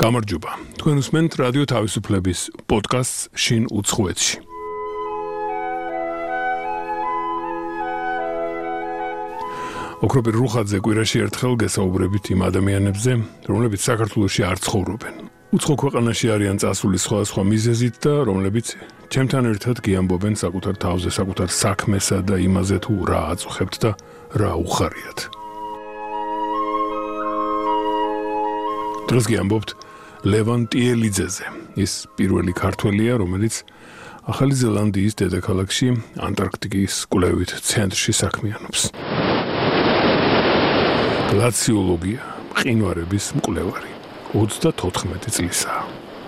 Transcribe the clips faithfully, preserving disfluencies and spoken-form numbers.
გამარჯობა. თქვენ უსმენთ რადიო თავისუფლების პოდკასტს შინ უცხოეთში. ოქროპირ რუხაძე კვირაში ერთხელ გესაუბრებით იმ ადამიანებზე, რომლებიც საქართველოში არ ცხოვრობენ. უცხო ქვეყანაში არიან წასული სხვადასხვა მიზეზით და რომლებიც ჩემთან ერთად გიამბობენ საკუთარ თავზე, საკუთარ საქმესა და იმაზე თუ რა აწუხებთ და რა უხარიათ. დღეს გიამბობთ ლევან ტიელიძეზე. ის პირველი ქართველია, რომელიც ახალი ზელანდიის დედაქალაქში ანტარქტიკის კვლევით ცენტრში საქმიანობს. გლაციოლოგია, მყინვარების მკვლევარი, ოცდათოთხმეტი წლისაა.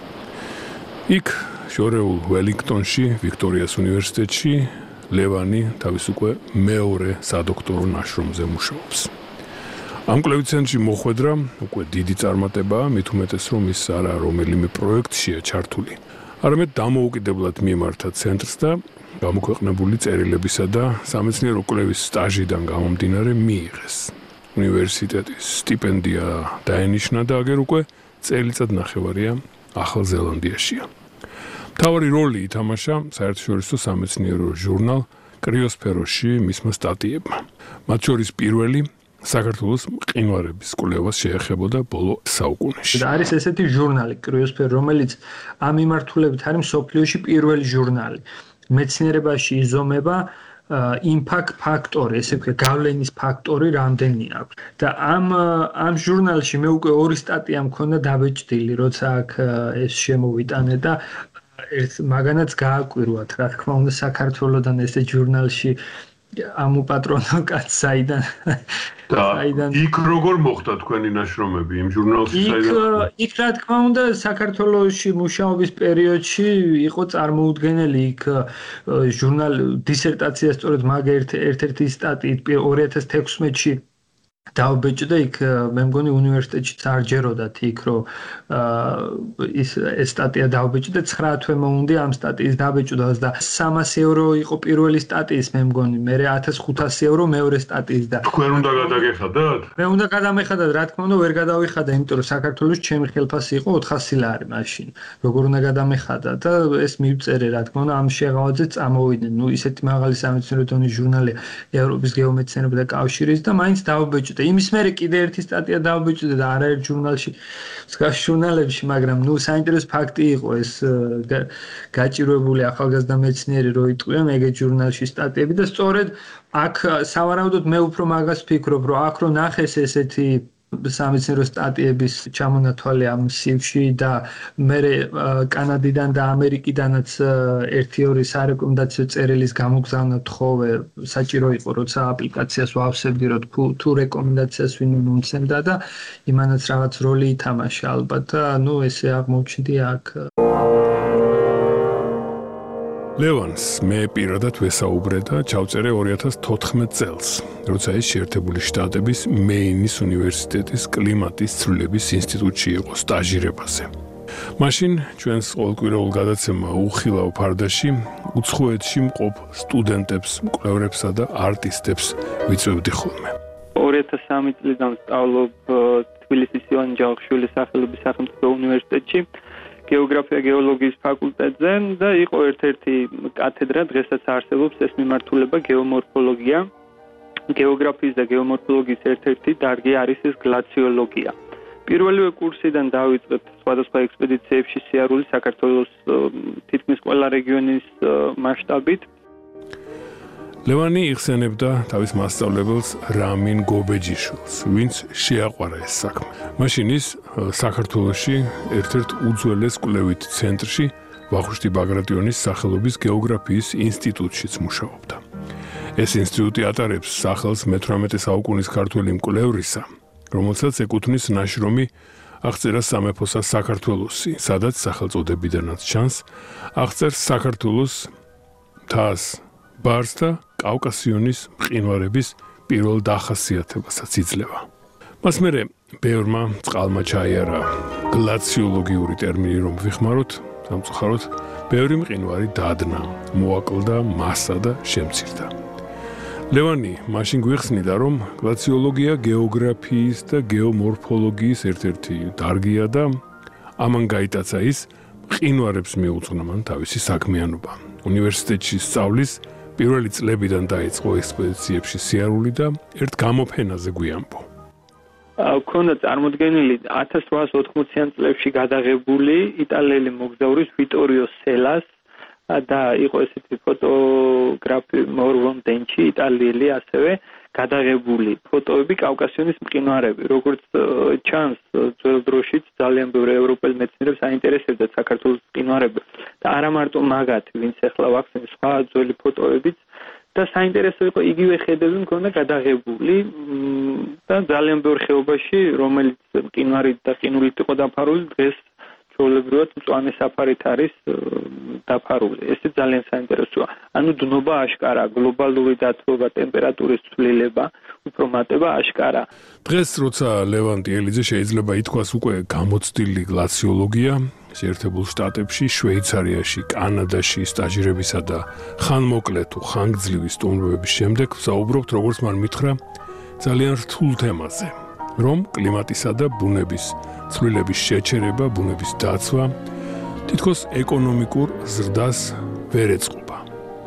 იქ შორეულ ველინგტონში, ვიქტორიას უნივერსიტეტში ლევანი თავის უკვე მეორე სადოქტორო ნაშრომზე მუშაობს. ამ კვლევით ცენტრში მოხვედრა უკვე დიდი წარმატებაა, მით უმეტეს რომ ის არა რომელიმე პროექტშია ჩართული. არამედ დამოუკიდებლად მიმართა ცენტრს და გამოქვეყნებული წერილებისა და სამეცნიერო კვლევის სტაჟიდან გამომდინარე მიიღეს. უნივერსიტეტის სტიპენდია დაენიშნა და აგერ უკვე წელიწად ნახევარია ახალ ზელანდიაშია. მთავარი როლი ითამაშა საერთაშორისო სამეცნიერო ჟურნალ კრიოსფეროში მისმა სტატიებმა. მათ შორის პირველი საქართველოს მყინვარების კვლევას შეეხებოდა ბოლო საუკუნეში. არის ესეთი ჟურნალი კრიოსფერ, რომელიც ამ მიმართულებით არის მსოფლიოში პირველი ჟურნალი. მეცნიერებაში იზომება იმპაქტ ფაქტორი, ესე ვქო, გავლენის ფაქტორი რამდენი აქვს. და ამ ამ ჟურნალში მე უკვე ორი სტატია მქონდა დაბეჭდილი, როცა აქ ეს შემოვიტანე და ერთ მაგანაც გააკვირვათ, რა თქმა უნდა, საქართველოსთან ესე ჟურნალში ამ უპატრონო კაცს საიდან საიდან იქ როგორ მოხდა თქვენი ნაშრომები იმ ჟურნალში საიდან იქ რა თქმა უნდა საქართველოში მუშაობის პერიოდში იყო წარმოუდგენელი იქ ჟურნალ დისერტაცია სწორედ მაგ ერთ-ერთი სტატიით ორი ათას თექვსმეტში დავბეჭდა იქ მე მგონი უნივერსიტეტშიც არ ჯეროდათ იქ რომ ის ეს სტატია დავბეჭდა ცხრა თვე მოუნდა ამ სტატიის დაბეჭდას და სამასი ევრო იყო პირველი სტატიის მე მგონი მე ათას ხუთასი ევრო მეორე სტატიის და თქვენ უნდა გადაგეხადათ? მე უნდა გადამეხადათ რა თქმა უნდა ვერ გადავიხადა იმიტომ რომ საქართველოს ჩემი ხელფასი იყო ოთხასი ლარი მაშინ როგორ უნდა გადამეხადა და ეს მივწერე რა თქმა უნდა ამ შეღავაძე წამოვიდნენ ნუ ისეთი მაღალი სამეცნიერო დონის ჟურნალია ევროპის გეომეცნიერებათა კავშირის და მაინც დავბეჭდა იმის მერე კიდე ერთი სტატია დავბეჭდა და არაერთ ჟურნალში მსგავს ჟურნალებში მაგრამ ნუ საინტერესო ფაქტი იყო ეს გაჭირვებული ახალგაზრდა მეცნიერი რო იტყვია მეგეთ ჟურნალში სტატიები და სწორედ აქ სავარაუდოდ მე უფრო მაგას ფიქრობ რომ აქ რო ნახეს ესეთი სამეცნიერო სტატიების ჩამონათვალე ამ სივში და მე კანადიდან და ამერიკიდანაც ერთი ორი სარეკომენდაციო წერილის გამოგზავნა თხოვე საჭირო იყო როცა აპლიკაციას ვავსებდი რომ თუ რეკომენდაციას ვინ მომცემდა და იმანაც რაღაც როლი ითამაშა ალბათ და ნუ ესე აღმოჩნდი აქ ლევანს მე პირადად ვესაუბრე და ჩავწერე ორი ათას თოთხმეტ წელს, როცა ის შეერთებული შტატების მეინის უნივერსიტეტის კლიმატის ცვლილების ინსტიტუტში იყო სტაჟირებაზე. მაშინ ჩვენს ყოველკვირეულ გადაცემა უხილავ ფარდაში უცხოეთში მყოფ სტუდენტებს, მკვლევრებსა და არტისტებს ვიწვევდი ხოლმე. ორი ათას სამი წლიდან სწავლობ თბილისის ივანე ჯავახიშვილის სახელობის სახელმწიფო უნივერსიტეტში. გეოგრაფია გეოლოგიის ფაკულტეტზე და იყო ერთ-ერთი კათედრა დღესაც არსებობს ეს მიმართულება გეომორფოლოგია. გეოგრაფიის და გეომორფოლოგიის ერთ-ერთი დარგი არის ეს გლაციოლოგია. პირველივე კურსიდან დავიწყეთ სხვადასხვა ექსპედიციებში სიარული საქართველოს თითქმის ყველა რეგიონის მასშტაბით. ლევანი იხსენებდა თავის მასწავლებელს რამინ გობეჯიშვილს, ვინც შეაყვარა ეს საქმე. მაშინ ის საქართველოში ერთ-ერთ უძველეს კვლევით ცენტრში ვახუშტი ბაგრატიონის სახელობის გეოგრაფიის ინსტიტუტშიც მუშაობდა. ეს ინსტიტუტი ატარებს სახელს მეთვრამეტე საუკუნის ქართველი მკვლევრისა, რომელსაც ეკუთვნის ნაშრომი აღწერა სამეფოსა საქართველოსი, სადაც სახელწოდებიდანაც ჩანს აღწერს საქართველოს თას ბარს და კავკასიონის მყინვარების პირველ დახასიათებასაც იძლევა. მას მერე ბევრმა წყალმა ჩაიარა გლაციოლოგიური ტერმინი რომ ვიხმაროთ, სამწუხაროდ ბევრი მყინვარი დადნა, მოაკლდა მასა და შემცირდა. ლევანი მაშინ გვიხსნიდა, რომ გლაციოლოგია გეოგრაფიის და გეომორფოლოგიის ერთ-ერთი დარგია და ამან გაიტაცა ის მყინვარებს მიუძღვნა მან თავისი საქმიანობა. უნივერსიტეტში სწავლის პირველი წლებიდან დაიწყო ექსპედიციებში სიარული და ერთ გამოფენაზე გვიანბო. ქონდა წარმოდგენილი ათას რვაას ოთხმოციან წლებში გადაღებული იტალიელი მოგზაურის ვიტორიო სელას და იყო ესეთი ფოტოგრაფი მორვონ დენჩი იტალიელი ასევე გადაღებული ფოტოები კავკასიონის მყინვარები. როგორც ჩანს, ძველ დროშიც ძალიან ბევრი ევროპელი მეცნიერებს აინტერესებდა საქართველოს მყინვარები და არა მარტო მაგათი, ვინც ახლა ვახსენე სხვა ძველი ფოტოებიც და საინტერესო იყო იგივე ხედები მქონდა გადაღებული და ძალიან ბევრ ხეობაში, რომელიც მყინვარით და ყინულით იყო დაფარული, დღეს ჩვეულებრივად მწვანე საფარით არის დაფარული. ესე ძალიან საინტერესოა. ანუ დნობა აშკარა, გლობალური დათბობა, ტემპერატურის ცვლილება, უფრო მატება აშკარა. დღეს როცა ლევან ტიელიძე შეიძლება ითქვას უკვე გამოცდილი გლაციოლოგია, შეერთებულ შტატებში, შვეიცარიაში, კანადაში სტაჟირებისა და ხანმოკლე თუ ხანგრძლივი სტუმრობების შემდეგ ვსაუბრობთ, როგორც მან მითხრა, ძალიან რთულ თემაზე, რომ კლიმატისა და ბუნების ცვლილების შეჩერება, ბუნების დაცვა თითქოს ეკონომიკურ ზრდას ვერ ეწყობა.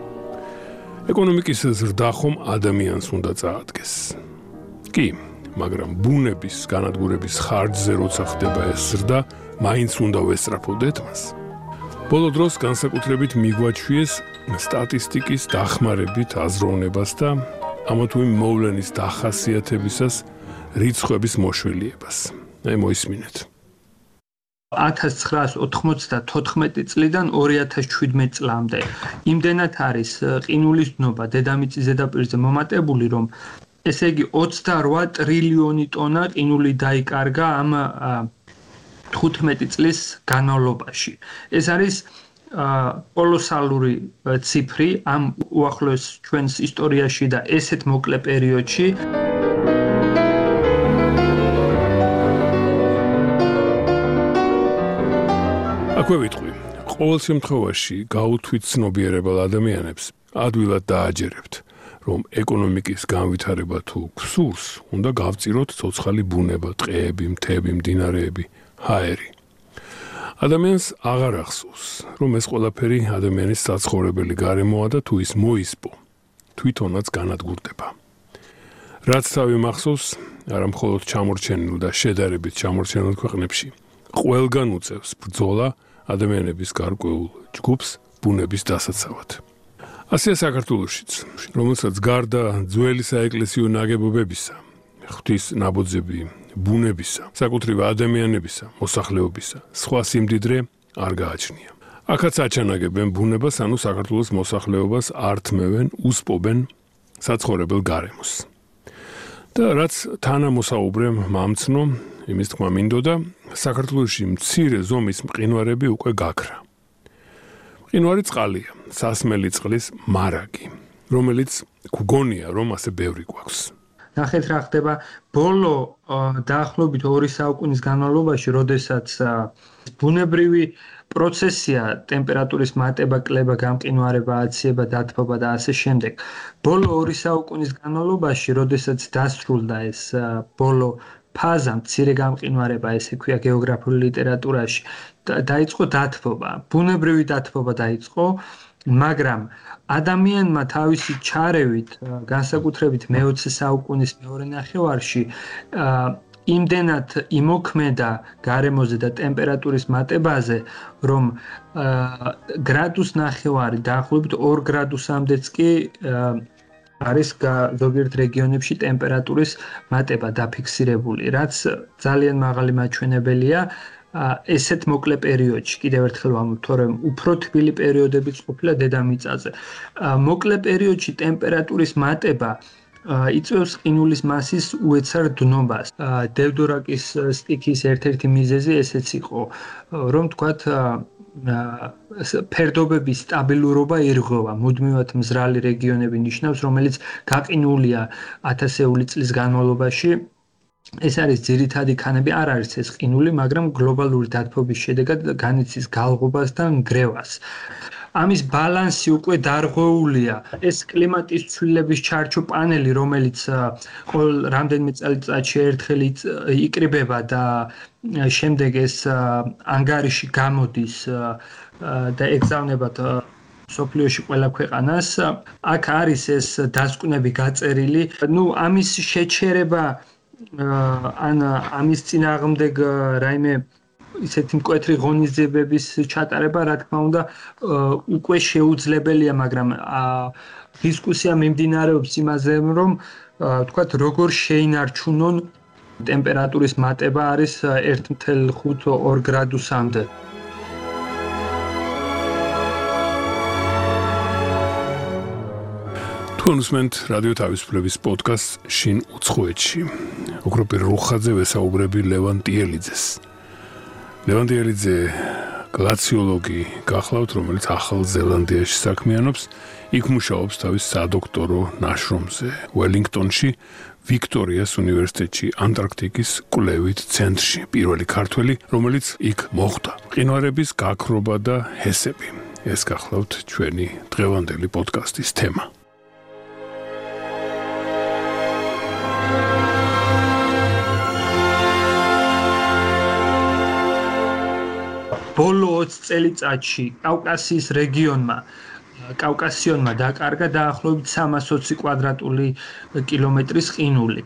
ეკონომიკის ზრდა ხომ ადამიანს უნდა წაადგეს. კი, მაგრამ ბუნების განადგურების ხარჯზე როცა ხდება ეს ზრდა, მაინც უნდა ვესწრაფოდეთ მას. ბოლო დროს განსაკუთრებით მიგვაჩვიეს სტატისტიკის დახმარებით აზროვნებას და ამა თუ იმ მოვლენის დახასიათებისას რიცხვების მოშველიებას. აი მოისმინეთ. ათას ცხრაას ოთხმოცდათოთხმეტი წლიდან ორი ათას შვიდმეტი წლამდე იმდენად არის ყინულის დნობა დედამიწის ზედაპირზე მომატებული, რომ ესე იგი ოცდარვა ტრილიონი ტონა ყინული დაიკარგა ამ თხუთმეტი წლის განმავლობაში. ეს არის კოლოსალური ციფრი ამ უახლოეს ჩვენს ისტორიაში და ესეთ მოკლე პერიოდში. აქვე ვიტყვი, ყოველ შემთხვევაში გაუთვით ცნობიერებელ ადამიანებს ადვილად დააჯერებთ, რომ ეკონომიკის განვითარება თუ გსურს, უნდა გავწიროთ ცოცხალი ბუნება, ტყეები, მთები, მდინარეები, ჰაერი. ადამიანს აღარ ახსოვს, რომ ეს ყველაფერი ადამიანის საცხოვრებელი გარემოა და თუ ის მოისპო, თვითონაც განადგურდება. რაც თავი მახსოვს, არა მხოლოდ ჩამორჩენილ და შედარებით ჩამორჩენილ ქვეყნებში, ყველგან უწევს ბრძოლა ადამიანების გარკვეულ ჯგუფს ბუნების დასაცავად. ასეა საქართველოშიც, რომელსაც გარდა ძველი საეკლესიო ნაგებობებისა, ღვთის ნაბოძები ბუნებისა, საკუთრივ ადამიანებისა, მოსახლეობისა, სხვა სიმდიდრე არ გააჩნია. აქაც აჩანაგებენ ბუნებას, ანუ საქართველოს მოსახლეობას ართმევენ, უსპობენ საცხოვრებელ გარემოს. და რაც თანამოსაუბრემ მამცნო, იმის თქმა მინდოდა, საქართველოში მცირე ზომის მყინვარები უკვე გაქრა. მყინვარი წყალია, სასმელი წყლის მარაგი, რომელიც გგონია, რომ ასე ბევრი გვაქვს. ნახეთ რა ხდება ბოლო დაახლოებით ორი საუკუნის განმავლობაში, როდესაც ბუნებრივი პროცესია ტემპერატურის მატება, კლება, გამყინვარება, აციება, დათბობა და ასე შემდეგ. ბოლო ორი საუკუნის განმავლობაში, როდესაც დასრულდა ეს ბოლო ფაზა, მცირე გამყინვარება, ესე ქვია გეოგრაფიული ლიტერატურაში, დაიწყო დათბობა, ბუნებრივი დათბობა დაიწყო, მაგრამ ადამიანმა თავისი ჩარევით, განსაკუთრებით მეოცე საუკუნის მეორე ნახევარში, იმდენად იმოქმედა გარემოზე და ტემპერატურის მატებაზე, რომ გრადუს ნახევარი დაახლოებით ორ გრადუსამდეც კი არის ზოგიერთ რეგიონებში ტემპერატურის მატება დაფიქსირებული, რაც ძალიან მაღალი მაჩვენებელია ესეთ მოკლე პერიოდში. კიდევ ერთხელ ვამბობ, თორემ უფრო თბილი პერიოდებიც ყოფილა დედამიწაზე. მოკლე პერიოდში ტემპერატურის მატება იწვევს ყინულის მასის უეცარ დნობას. დევდორაკის სტიქის ერთ-ერთი მიზეზი ესეც იყო, რომ თქვათ ფერდობების სტაბილურობა ირღვევა, მუდმივად მზრალი რეგიონები ნიშნავს, რომელიც გაყინულია ათასეული წლის განმავლობაში ეს არის ძირითადი ქანები, არ არის ეს ყინული, მაგრამ გლობალური დათბობის შედეგად განიცდის გალღობას და ნგრევას. ამის ბალანსი უკვე დარღვეულია. ეს კლიმატის ცვლილების ჩარჩო პანელი, რომელიც ყოველ რამდენიმე წელიწადში ერთხელ იკრიბება და შემდეგ ეს ანგარიში გამოდის და ეგზავნებათ სოფლიოში ყველა ქვეყანას. აქ არის ეს დასკვნები გაწერილი. ნუ ამის შეჩერება ან ამის წინააღმდეგ რაიმე ისეთი მკვეთრი ღონისძიებების ჩატარება, რა თქმა უნდა, უკვე შეუძლებელია, მაგრამ დისკუსია მიმდინარეობს იმაზე, რომ თქვათ, როგორ შეინარჩუნონ ტემპერატურის მატება არის ერთი ათეული ორი გრადუსამდე. კონსმენტ რადიო თავისუფლების პოდკასტ შინ უცხოეთში. უგროპი რუხაძე ვესაუბრები ლევან ტიელიძეს. ლევან ტიელიძე გლაციოლოგი გახლავთ, რომელიც ახალ ზელანდიაში საქმიანობს, იქ მუშაობს თავის სადოქტორო ნაშრომზე, უელინგტონში, ვიქტორიას უნივერსიტეტში, ანტარქტიკის კვლევით ცენტრში, პირველი ქართველი, რომელიც იქ მოხვდა. მყინვარების გაქრობა და ჰესები. ეს გახლავთ ჩვენი დღევანდელი პოდკასტის თემა. ბოლო ოცი წელიწადში კავკასიის რეგიონმა კავკასიონმა დაკარგა დაახლოებით სამას ოცი კვადრატული კილომეტრის ყინული.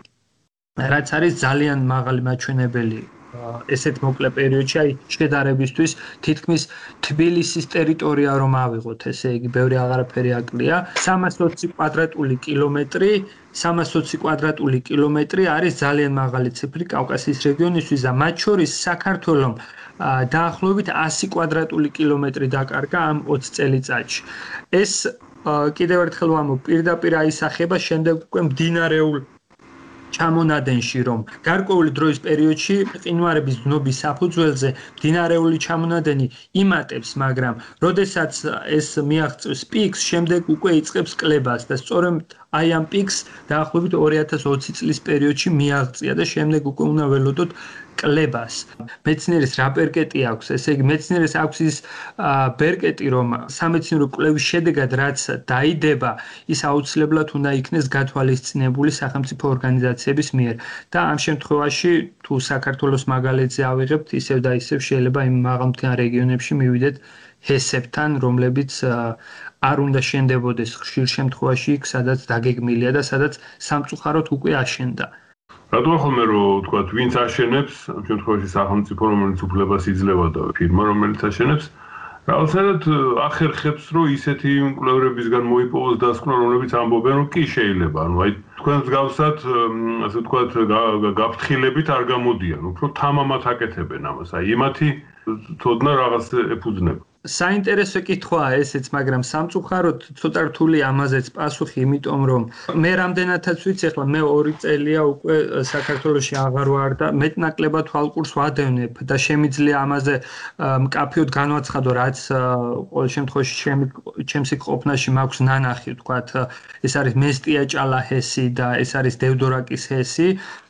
რაც არის ძალიან მაღალი მაჩვენებელი ესეთ მოკლე პერიოდში, აი შედარებისთვის თითქმის თბილისის ტერიტორია რომ ავიღოთ, ესე იგი ბევრი აღარაფერი აკლია. სამას ოცი კვადრატული კილომეტრი, სამას ოცი კვადრატული კილომეტრი არის ძალიან მაღალი ციფრი კავკასიის რეგიონისთვის და მათ შორის საქართველომ დაახლოებით ასი კვადრატული კილომეტრი დაკარგა ამ ოცი წელიწადში. ეს კიდევ ერთხელ ვამბობ, პირდაპირ აისახება შემდეგ უკვე მდინარეულ ჩამონადენში, რომ გარკვეული დროის პერიოდში მყინვარების დნობის საფუძველზე მდინარეული ჩამონადენი იმატებს, მაგრამ როდესაც ეს მიაღწევს პიკს, შემდეგ უკვე იწყებს კლებას და სწორედ აი ამ პიკს დაახლოებით ორი ათას ოცი წლის პერიოდში მიაღწია და შემდეგ უკვე უნდა ველოდოთ კლებას. მეცნიერის რა ბერკეტი აქვს, ესე იგი მეცნიერის აქვს ის ბერკეტი, რომ სამეცნიერო კვლევის შედეგად რაც დაიდება, ის აუცილებლად უნდა იქნეს გათვალისწინებული სახელმწიფო ორგანიზაციების მიერ. და ამ შემთხვევაში თუ საქართველოს მაგალითზე ავიღებთ, ისევ და ისევ შეიძლება იმ მაღალმთიან რეგიონებში მივიდეთ ჰესებთან, რომლებიც არ უნდა შენდებოდეს ხშირ შემთხვევაში იქ, სადაც დაგეგმილია და სადაც სამწუხაროდ უკვე აშენდა. რატომ ხოლმე რომ თქვა ვინც აშენებს, ამ შემთხვევაში სახელმწიფო, რომელიც უფლებას იძლევა და ფირმა, რომელიც აშენებს, რაღაცნაირად ახერხებს, რომ ისეთი მკვლევრებისგან მოიპოვოს დასკვნა, რომლებიც ამბობენ, რომ კი შეიძლება, ანუ აი თქვენ მსგავსად, ასე ვთქვათ, გაფრთხილებით არ გამოდიან, უფრო თამამად აკეთებენ ამას. აი იმათი თოდნა რაღაც ეფუძნება. საინტერესო კითხვაა ესეც, მაგრამ სამწუხაროდ ცოტა რთული ამაზეც პასუხი, იმიტომ რომ მე რამდენადაც ვიცი, ახლა მე ორი წელია უკვე საქართველოში აღარ ვარ და მეტნაკლებად თვალყურს ვადევნებ და შემიძლია ამაზე მკაფიოდ განვაცხადო, რაც ყოველ შემთხვევაში ჩემს იქ ყოფნაში მაქვს ნანახი, ვთქვათ, ეს არის მესტია-ჭალა ჰესი და ეს არის დევდორაკის ჰესი,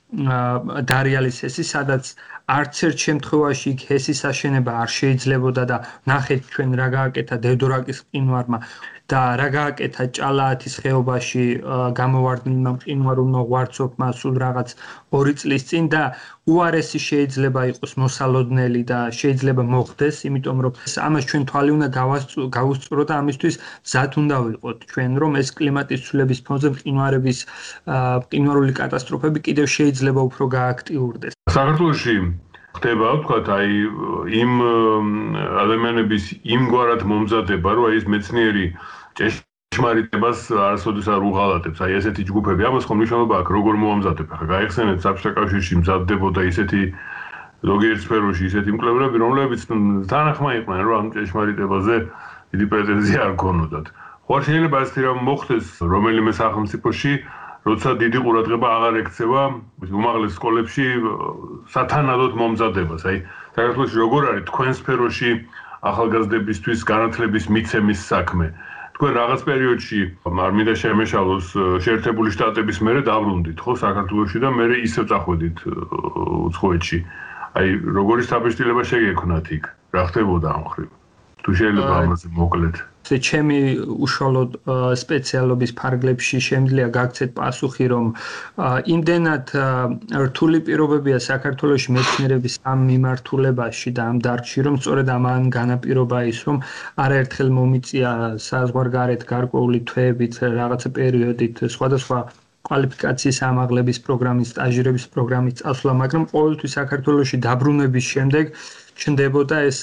დარიალის ჰესი, სადაც არც ერთ შემთხვევაში იქ ჰესის აშენება არ შეიძლებოდა და ნახეთ ჩვენ რა გააკეთა დევდორაკის მყინვარმა და რა გააკეთა ჭალაათის ხეობაში გამოვარდნილმა მყინვარულმა ღვარცოფმა სულ რაღაც ორი წლის წინ და უარესი შეიძლება იყოს მოსალოდნელი და შეიძლება მოხდეს, იმიტომ რომ ამას ჩვენ თვალი უნდა გავუსწროთ და ამისთვის მზად უნდა ვიყოთ ჩვენ, რომ ეს კლიმატის ცვლილების ფონზე მყინვარების მყინვარული კატასტროფები კიდევ შეიძლება უფრო გააქტიურდეს. საქართველოში ხდება, ვთქვათ, აი იმ ადამიანების იმგვარად მომზადება, რომ აი ეს მეცნიერი ჭეშმარიტებას არასოდეს არ უღალატებს. აი ესეთი ჯგუფები, ამას ხომ მნიშვნელობა აქვს, როგორ მოამზადებ. ახლა გაიხსენეთ საბჭოთა კავშირში მზადდებოდა ისეთი ზოგიერთ სფეროში ისეთი მკვლევრები, რომლებიც თანახმა იყვნენ, რომ ამ ჭეშმარიტებაზე დიდი პრეტენზია არ ქონოდათ. ხო შეიძლება ასეთი რამ მოხდეს რომელიმე სახელმწიფოში, როცა დიდი ყურადღება აღარ ექცევა უმაღლეს სკოლებში სათანადოდ მომზადებას. აი, საქართველოში როგორ არის თქვენ სფეროში ახალგაზრდებისთვის განათლების მიცემის საქმე? თქვენ რაღაც პერიოდში მარმიდა შემეშალოს შეერთებული შტატების მერე დაბრუნდით, ხო, საქართველოში და მერე ისევ წახვედით უცხოეთში. აი, როგორი საბეჭდილება შეგექონათ იქ? რა ხდებოდა ამ ხრივ? თუ შეიძლება ამაზე მოკლედ. ჩემი უშუალოდ სპეციალობის ფარგლებში შემიძლია გაგცეთ პასუხი, რომ იმდენად რთული პირობებია საქართველოში მეცნიერების ამ მიმართულებაში და ამ დარგში, რომ სწორედ ამან განაპირობა ის, რომ არაერთხელ მომიწია საზღვარგარეთ გარკვეული თვეებით, რაღაცა პერიოდით სხვადასხვა კვალიფიკაციის ამაღლების პროგრამის, სტაჟირების პროგრამის წასვლა, მაგრამ ყოველთვის საქართველოში დაბრუნების შემდეგ ჩნდებოდა ეს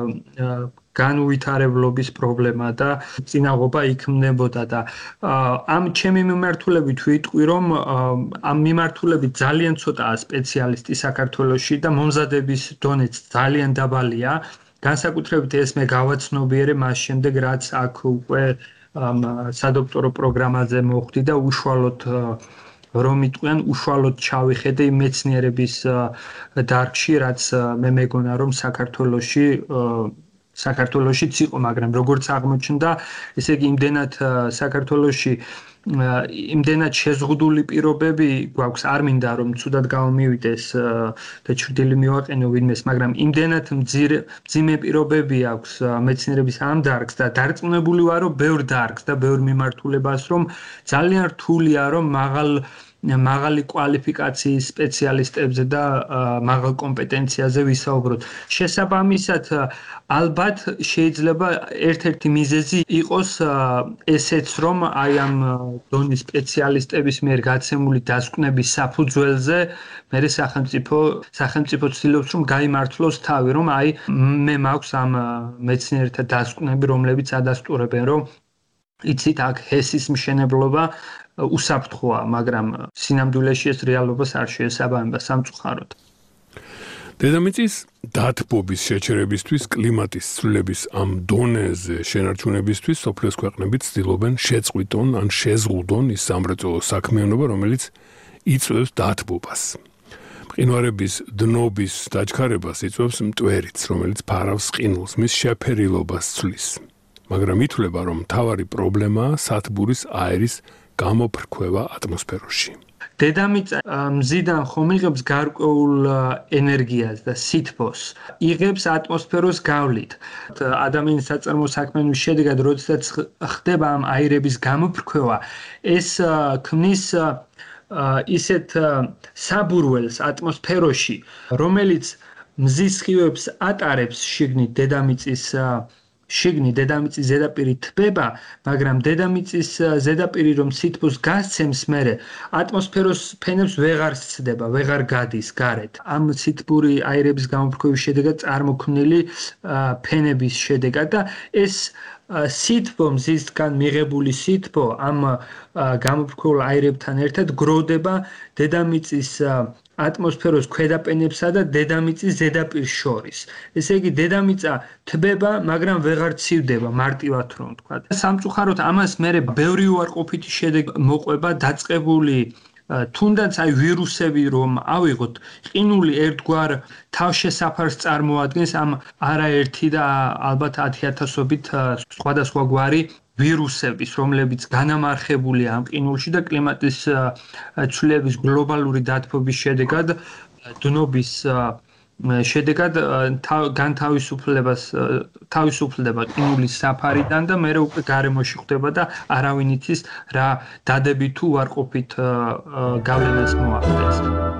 განუვითარებლობის პრობლემა და წინაღობა იქმნებოდა და ამ ჩემი მიმართულებით ვიტყვი, რომ ამ მიმართულებით ძალიან ცოტაა სპეციალისტი საქართველოში და მომზადების დონეც ძალიან დაბალია. განსაკუთრებით ეს მე გავაცნობიერე მას შემდეგ, რაც აქ უკვე სადოქტორო პროგრამაზე მოხვდი და უშუალოდ რომ იტყვიან, უშუალოდ ჩავიხედე იმ მეცნიერების დარგში, რაც მე მეგონა, რომ საქართველოში საქართველოშიც იყო, მაგრამ როგორც აღმოჩნდა, ესე იგი იმდენად საქართველოში იმდენად შეზღუდული პირობები გვაქვს, არ მინდა რომ ცუდად გამომივიდეს და ჩრდილი მივაყენო ვინმეს, მაგრამ იმდენად მძიმე პირობები აქვს მეცნიერების ამ დარგს და დარწმუნებული ვარ, რომ ბევრ დარგს და ბევრ მიმართულებას, რომ ძალიან რთულია, რომ მაღალ მაღალი კვალიფიკაციის სპეციალისტებზე და მაღალ კომპეტენციაზე ვისაუბროთ. შესაბამისად, ალბათ შეიძლება ერთ-ერთი მიზეზი იყოს ესეც, რომ აი ამ დონის სპეციალისტების მიერ გაცემული დასკვნების საფუძველზე მე სახელმწიფო სახელმწიფო ცდილობს, რომ გაიმართლოს თავი, რომ აი მე მაქვს ამ მეცნიერთა დასკვნები, რომლებიც ადასტურებენ, რომ იცით, აქ ჰესის მშენებლობა უსაფრთხოა, მაგრამ სინამდვილეში ეს რეალობას არ შეესაბამება სამწუხაროდ. დედამიწის დათბობის შეჩერებისთვის, კლიმატის ცვლილების ამ დონეზე შენარჩუნებისთვის სოფლიოს ქვეყნები ცდილობენ შეწყვიტონ ან შეზღუდონ ის სამრეწველო საქმიანობა, რომელიც იწვევს დათბობას. მყინვარების დნობის დაჩქარებას იწვევს მტვერიც, რომელიც ფარავს ყინულს, მის შეფერილობას ცვლის. მაგრამ ითვლება, რომ მთავარი პრობლემაა სათბურის აერის გამოფრქვევა ატმოსფეროში. დედამიწა მზიდან ხომ იღებს გარკვეულ ენერგიას და სითბოს, იღებს ატმოსფეროს გავლით. ადამიანის საწარმო საქმიანობის შედეგად, როდესაც ხდება ამ აირების გამოფრქვევა, ეს ქმნის ისეთ საბურველს ატმოსფეროში, რომელიც მზის სხივებს ატარებს შიგნით დედამიწის შიგნით დედამიწის ზედაპირი თბება, მაგრამ დედამიწის ზედაპირი რომ სითბოს გასცემს, მერე ატმოსფეროს ფენებს ვეღარ სცდება, ვეღარ გადის გარეთ. ამ სითბური აირების გამოფრქვევის შედეგად წარმოქმნილი ფენების შედეგად და ეს სითბო, მზისგან მიღებული სითბო ამ გამოფრქვეულ აირებთან ერთად გროვდება დედამიწის ატმოსფეროს ქვედაპენებსა და დედამიწის ზედაპირს შორის. ესე იგი, დედამიწა თბება, მაგრამ ვეღარ ცივდება, მარტივად რომ ვთქვა. სამწუხაროდ ამას მერე ბევრი უარყოფითი შედეგი მოყვება დაწყებული თუნდაც აი ვირუსები რომ ავიღოთ, ყინული ერთგვარ თავშესაფარს წარმოადგენს ამ არაერთი და ალბათ ათიათასობით სხვადასხვა გვარი ვირუსების, რომლებიც განამარხებულია ამ ყინულში და კლიმატის ცვლილების გლობალური დათბობის შედეგად დნობის შედეგად განთავისუფლებას თავისუფლდება ყინულის საფარიდან და მერე უკვე გარემოში ხდება და არავინ იცის რა დადებით თუ უარყოფით გავლენას მოახდენს.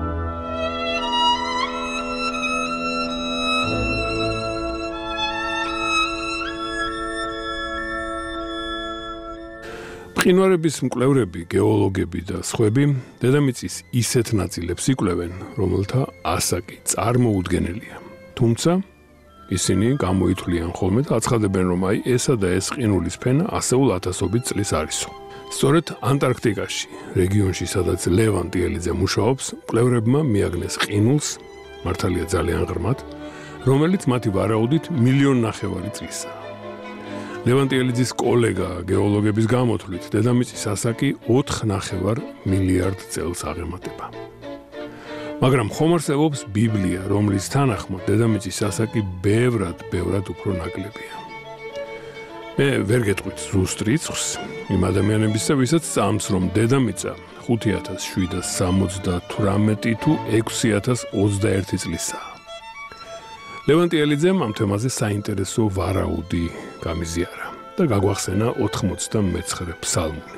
მყინვარების მკვლევრები, გეოლოგები და სხვები დედამიწის ისეთ ნაწილებს იკვლევენ, რომელთა ასაკი წარმოუდგენელია. თუმცა ისინი გამოითვლიან ხოლმე და აცხადებენ, რომ აი ესა და ეს ყინულის ფენა ასეულ ათასობით წლის არისო. სწორედ ანტარქტიკაში, რეგიონში, სადაც ლევან ტიელიძე მუშაობს, მკვლევრებმა მიაგნეს ყინულს, მართალია ძალიან ღრმად, რომელიც მათი ვარაუდით მილიონ ნახევარი წლისაა. ლევან ტიელიძის კოლეგა გეოლოგების გამოთვლით, დედამიწის ასაკი ოთხ ნახევარ მილიარდ წელს აღემატება. მაგრამ ხომ არსებობს ბიბლია, რომლის თანახმად დედამიწის ასაკი ბევრად, ბევრად უფრო ნაკლებია. მე ვერ გეტყვით ზუსტ რიცხვს იმ ადამიანებისა, ვისაც წამს, რომ დედამიწა ხუთი ათას შვიდას სამოცდათვრამეტი თუ ექვსი ათას ოცდაერთი წლისაა. ლევან ტიელიძემ ამ თემაზე საინტერესო ვარაუდი გამიზიარა და გაგვახსენა ოთხმოცდამეცხრე ფსალმუნი.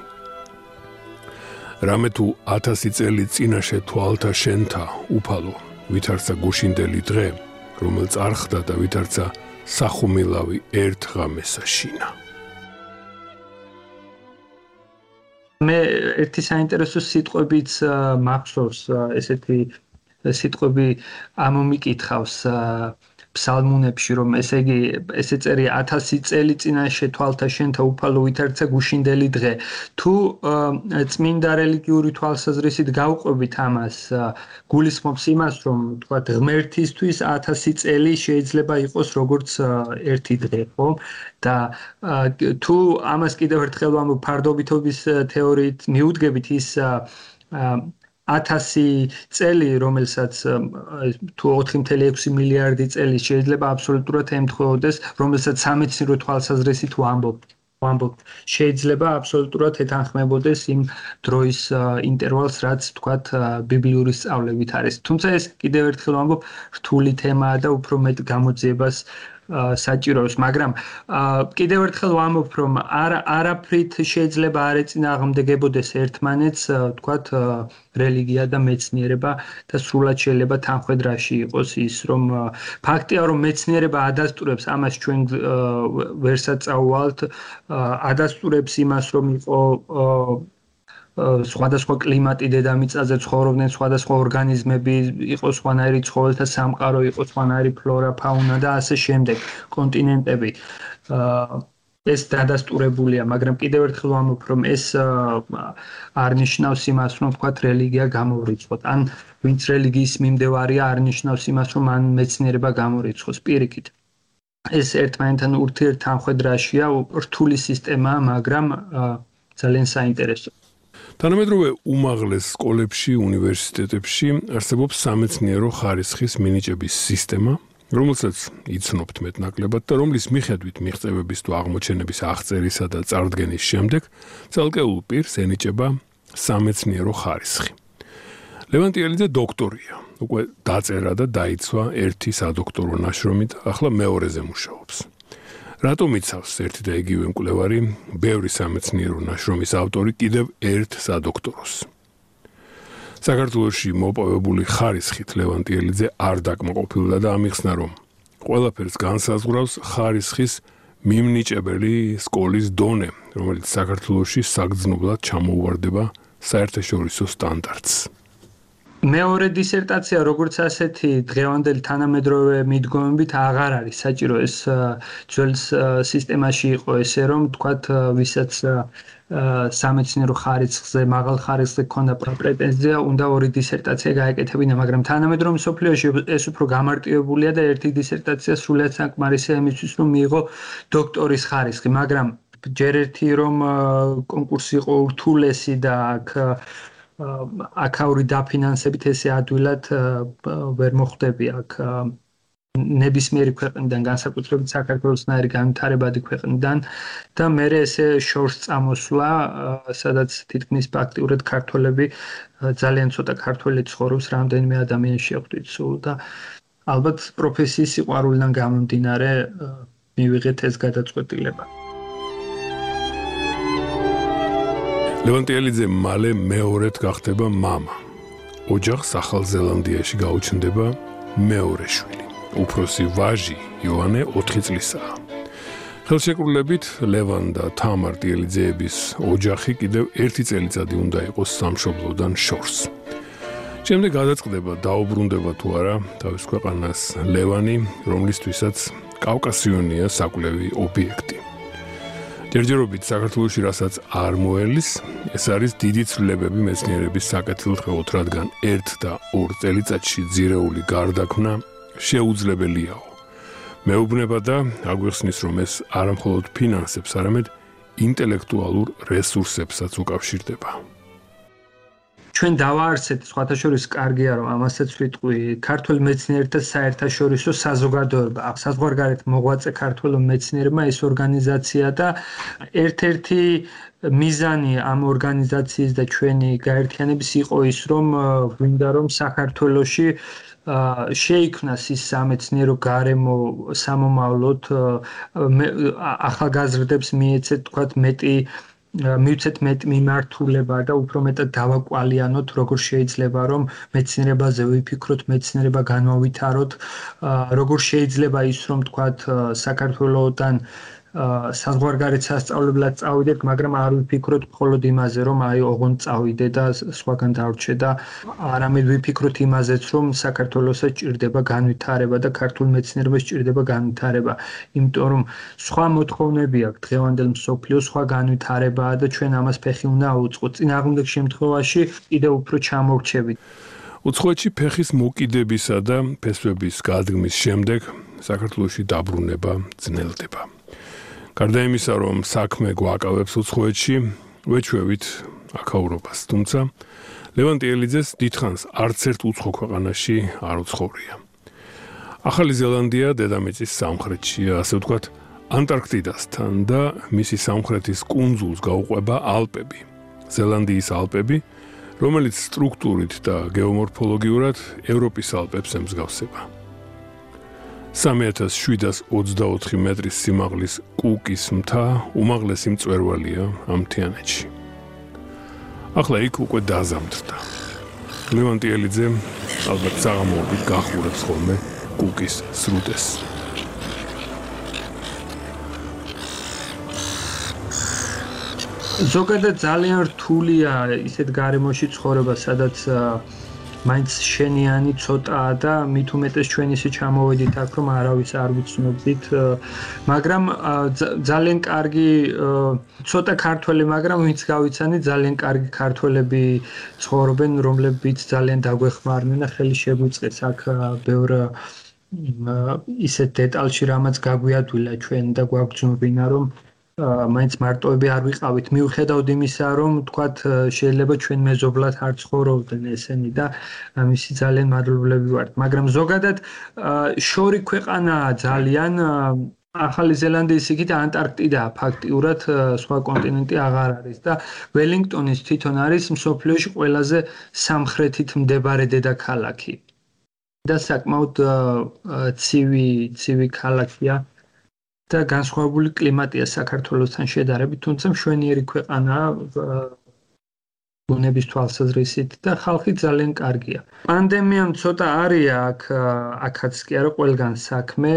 რამე თუ ათასი წელი წინაშე თვალთა შენთა უფალო, ვითარცა გუშინდელი დღე, რომელ წარხდა და ვითარცა სახუმილავი ერთ ღამესა შინა. მე ერთი საინტერესო სიტყვებიც მახსოვს, ესეთი სიტყვები ამომიკითხავს ფსალმუნებში, რომ ესე იგი ესე წერია ათასი წელი წინაშე თვალთა შენთა უფალო ვითარცა გუშინდელი დღე. თუ წმინდა რელიგიური თვალსაზრისით გავყვებით ამას, გულისხმობს იმას, რომ თქვა ღმერთისთვის ათასი წელი შეიძლება იყოს როგორც ერთი დღე, ხო? და თუ ამას კიდევ ერთხელ ვამბობ ფარდობითობის თეორიით მიუდგებით ის ათასი წელი, რომელსაც თუ ოთხი წელი ექვსი მილიარდი წელი შეიძლება აბსოლუტურად ემთხვეოდეს, რომელსაც სამეცნიერო თვალსაზრისით ვამბობ. ვამბობ, შეიძლება აბსოლუტურად ეთანხმებოდეს იმ დროის ინტერვალს, რაც თქვათ ბიბლიური სწავლებით არის. თუმცა ეს კიდევ ერთხელ ვამბობ, რთული თემაა და უფრო მეტ გამოძიებას საჭიროებს, მაგრამ კიდევ ერთხელ ვამბობ, რომ არა არაფრით შეიძლება არ ეწინააღმდეგებოდეს ერთმანეთს, თქვათ რელიგია და მეცნიერება და სრულად შეიძლება თანხვედრაში იყოს ის, რომ ფაქტია, რომ მეცნიერება ადასტურებს ამას ჩვენ ვერსად წაუვალთ, ადასტურებს იმას, რომ იყო სხვადასხვა კლიმატი დედამიწაზე ცხოვრობდნენ სხვადასხვა ორგანიზმები, იყო სხვანაირი ცხოველთა სამყარო, იყო სხვანაირი ფლორა, ფაუნა და ასე შემდეგ, კონტინენტები. ეს დადასტურებულია, მაგრამ კიდევ ერთხელ ვამბობ, რომ ეს არ ნიშნავს იმას, რომ ვთქვათ რელიგია გამოვრიცხოთ. ან ვინც რელიგიის მიმდევარია, არ ნიშნავს იმას, რომ ან მეცნიერება გამორიცხოს. პირიქით. ეს ერთმანეთთან ურთიერთთანხმედრაშია, რთული სისტემაა, მაგრამ ძალიან საინტერესო. თანამედროვე უმაღლეს სკოლებში, უნივერსიტეტებში არსებობს სამეცნიერო ხარისხის მინიჭების სისტემა, რომელსაც იცნობთ მეტნაკლებად და რომლის მიხედვით მიღწევების თუ აღმოჩენების აღწერისა და წარდგენის შემდეგ ცალკეულ პირს ენიჭება სამეცნიერო ხარისხი. ლევან ტიელიძე დოქტორია, უკვე დაწერა და დაიცვა ერთი სადოქტორო ნაშრომი და ახლა მეორეზე მუშაობს. რატომ იცავს ერთი და იგივე მკვლევარი, ბევრი სამეცნიერო ნაშრომის ავტორი კიდევ ერთ სადოქტოროს? საქართველოში მოპოვებული ხარისხით ლევან ტიელიძე არ დაკმაყოფილდა და ამიხსნა, რომ ყველაფერს განსაზღვრავს ხარისხის მიმნიჭებელი სკოლის დონე, რომელიც საქართველოში საგრძნობლად ჩამოუვარდება საერთაშორისო სტანდარტს. მეორე დისერტაცია, როგორც ასეთი დღევანდელი თანამედროვე მიდგომებით აღარ არის საჭირო. ეს ძველ სისტემაში იყო ესე, რომ თქვათ ვისაც სამეცნიერო ხარისხზე, მაღალ ხარისხზე ქონდა პრეტენზია, უნდა ორი დისერტაცია გაეკეთებინა, მაგრამ თანამედროვე მსოფლიოში ეს უფრო გამარტივებულია და ერთი დისერტაცია სრულიად საკმარისია იმისთვის, რომ მიიღო დოქტორის ხარისხი, მაგრამ ჯერ ერთი რომ კონკურსი იყო ურთულესი და აქ აქაური დაფინანსებით ესე ადვილად ვერ მოხდები აქ ნებისმიერი ქვეყნიდან, განსაკუთრებით საქართველოსნაირი განვითარებადი ქვეყნიდან და მე ესე შორს წამოსვლა, სადაც თითქმის ფაქტიურად ქართველები ძალიან ცოტა ქართველი ცხოვრობს, რამდენიმე ადამიანი შევხვდით სულ და ალბათ პროფესიის სიყვარულიდან გამომდინარე მივიღეთ ეს გადაწყვეტილება. ლევან ტიელიძე მალე მეორედ გახდება მამა. ოჯახს ახალ ზელანდიაში გაუჩნდება მეორე შვილი. უფროსი ვაჟი იოანე ოთხი წლისაა. ხელშეკრულებით ლევან და თამარ ტიელიძეების ოჯახი კიდევ ერთი წელიწადი უნდა იყოს სამშობლოდან შორს. შემდეგ გადაწყდება დაუბრუნდება თუ არა თავის ქვეყანას ლევანი, რომლისთვისაც კავკასიონია საკვლევი ობიექტი. ჯერჯერობით საქართველოში რასაც არ მოელის, ეს არის დიდი ცვლილებები მეცნიერების საკეთილდღეოდ, რადგან ერთ და ორ წელიწადში ძირეული გარდაქმნა შეუძლებელიაო. მეუბნება და აგვიხსნის, რომ ეს არამხოლოდ ფინანსებს, არამედ ინტელექტუალურ რესურსებსაც უკავშირდება. ჩვენ დავაარსეთ, სხვათა შორის კარგია რომ ამასაც ვიტყვი, ქართული მეცნიერთა საერთაშორისო საზოგადოება, საზღვარგარეთ მოღვაწე ქართული მეცნიერებმა ეს ორგანიზაცია და ერთ-ერთი მიზანი ამ ორგანიზაციის და ჩვენი გაერთიანების იყო ის, რომ გვინდა რომ საქართველოში შეიქმნას ის სამეცნიერო გარემო სამომავლოდ ახალგაზრდებს მიეცეთ თქვათ მეტი მივცეთ მეტ მიმართულება და უფრო მეტად დავაკვალიანოთ როგორ შეიძლება რომ მეცნიერებაზე ვიფიქროთ, მეცნიერება განვავითაროთ, როგორ შეიძლება ის რომ თქვათ საქართველოსთან საზღვარგარეთ სასწავლებლად წავიდეთ, მაგრამ არ ვიფიქროთ მხოლოდ იმაზე, რომ აი ოღონდ წავიდე და სხვაგან დავრჩე და არამედ ვიფიქროთ იმაზეც, რომ საქართველოსაც ჭირდება განვითარება და ქართულ მეცნიერებას ჭირდება განვითარება, იმიტომ რომ სხვა მოთხოვნები აქვს დღევანდელ მსოფლიოს, სხვა განვითარებაა და ჩვენ ამას ფეხი უნდა აუწყოთ. წინააღმდეგ შემთხვევაში კიდევ უფრო ჩამორჩებით. უცხოეთში ფეხის მოკიდებისა და ფესვების გადგმის შემდეგ საქართველოში დაბრუნება ძნელდება. გარდა იმისა, რომ საქმე გვაკავებს უცხოეთში, ვეჩვევით აქაურობას, თუმცა ლევან ტიელიძეს დიდხანს არც ერთ უცხო ქვეყანაში არ უცხოვრია. ახალი ზელანდია დედამიწის სამხრეთშია, ასე ვთქვათ, ანტარქტიდასთან და მისი სამხრეთის კუნძულს გაუყვება ალპები. ზელანდიის ალპები, რომელიც სტრუქტურით და გეომორფოლოგიურად ევროპის ალპებს ემსგავსება. სამი ათას შვიდას ოცდაოთხი მეტრის სიმაღლის კუკის მთა უმაღლესი მწვერვალია ამ მთიანეთში. ახლა იქ უკვე დაზამთრდა. ლევან ტიელიძე ალბათ საღამოობით გახურებს ხოლმე კუკის სრუტეს. ზოგადად ძალიან რთულია ისეთ გარემოში ცხოვრება, სადაც მაინც შენიანი ცოტაა და მით უმეტეს ჩვენ ისე ჩამოვედით აქ, რომ არავის არ ვიცნობდით, მაგრამ ძალიან კარგი ცოტა ქართველი, მაგრამ ვინც გავიცანი, ძალიან კარგი ქართველები ცხოვრობენ, რომლებიც ძალიან დაგვეხმარნენ და ხელი შეგვიწყეს აქ ბევრ ისეთ დეტალში, რამაც გაგვიადვილა ჩვენ და გვაგრძნობინა, რომ მაინც მარტოები არ ვიყავით. მიუხედავად იმისა, რომ თქვათ შეიძლება ჩვენ მეზობლად არ ცხოვრობდნენ ესენი და ამისი ძალიან მადლობლები ვართ, მაგრამ ზოგადად შორი ქვეყანაა ძალიან ახალი ზელანდიის იქით ანტარქტიდაა ფაქტიურად, სხვა კონტინენტი აღარ არის და ველინგტონის თვითონ არის მსოფლიოში ყველაზე სამხრეთით მდებარე დედაქალაქი და საკმაოდ ცივი ცივი ქალაქია. და განსხვავებული კლიმატია საქართველოსთან შედარებით, თუმცა მშვენიერი ქვეყანაა ბუნების თვალსაზრისით და ხალხი ძალიან კარგია. პანდემიამ ცოტა არია აქ აქაც კი არა ყველგან საქმე.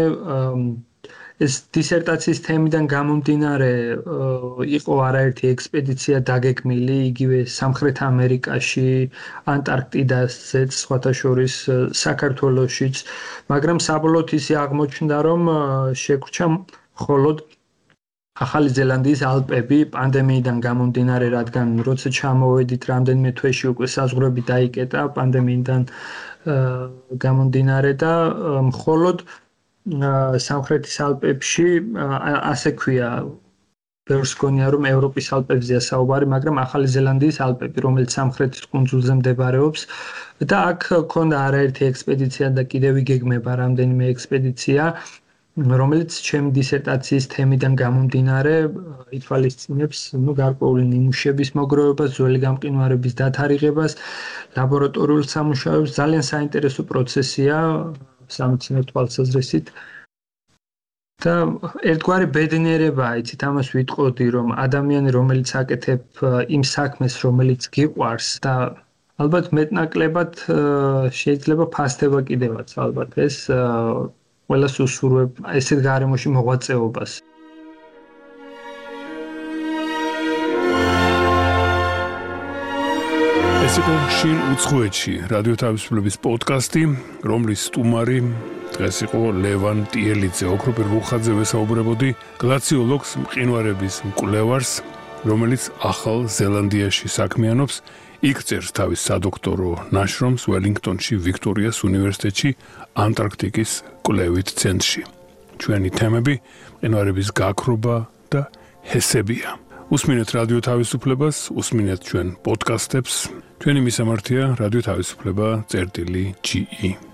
ეს დისერტაციის თემიდან გამომდინარე იყო არაერთი ექსპედიცია დაგეგმილი, იგივე სამხრეთ ამერიკაში, ანტარქტიდაზეც, სხვათა შორის საქართველოშიც, მაგრამ საბოლოოდ ისე აღმოჩნდა, რომ შეგვრჩა მხოლოდ ახალი ზელანდიის ალპები პანდემიიდან გამომდინარე, რადგან როცა ჩამოვედით რამდენიმე თვეში უკვე საზღვრები დაიკეტა პანდემიიდან გამომდინარე და მხოლოდ სამხრეთის ალპებში ასე ქვია, ბევრს გონია რომ ევროპის ალპებზეა საუბარი, მაგრამ ახალი ზელანდიის ალპები, რომელიც სამხრეთის კუნძულზე მდებარეობს და აქ ქონდა არაერთი ექსპედიცია და კიდევ იგეგმება რამდენიმე ექსპედიცია, რომელიც ჩემი დისერტაციის თემიდან გამომდინარე ითვალისწინებს ნუ გარკვეული ნიმუშების მოგროვებას, ძველი გამყინვარების დათარიღებას, ლაბორატორიულ სამუშაოებს. ძალიან საინტერესო პროცესია სამეცნიერო თვალსაზრისით. და ერთგვარი ბედნიერებაა, იცით, ამას ვიტყოდი, რომ ადამიანი, რომელიც აკეთებ იმ საქმეს, რომელიც გიყვარს და ალბათ მეტნაკლებად შეიძლება ფასდება კიდევაც, ალბათ ეს ყველას უსურვებ ესეთ გარემოში მოღვაწეობას. ეს იყო შინ უცხოეთში რადიო თავისუფლების პოდკასტი, რომლის სტუმარი დღეს იყო ლევან ტიელიძე. ოქროპირ რუხაძე ვესაუბრებოდი გლაციოლოგს, მყინვარების მკვლევარს, რომელიც ახალ ზელანდიაში საქმიანობს. იქ წერს თავის სადოქტორო ნაშრომს ველინგტონში, ვიქტორიას უნივერსიტეტში, ანტარქტიკის კვლევით ცენტრში. ჩვენი თემები მყინვარების გაქრობა და ჰესებია. უსმინეთ რადიო თავისუფლებას, უსმინეთ ჩვენ პოდკასტებს. ჩვენი მისამართია რადიო თავისუფლება წერტილი ჯი ი.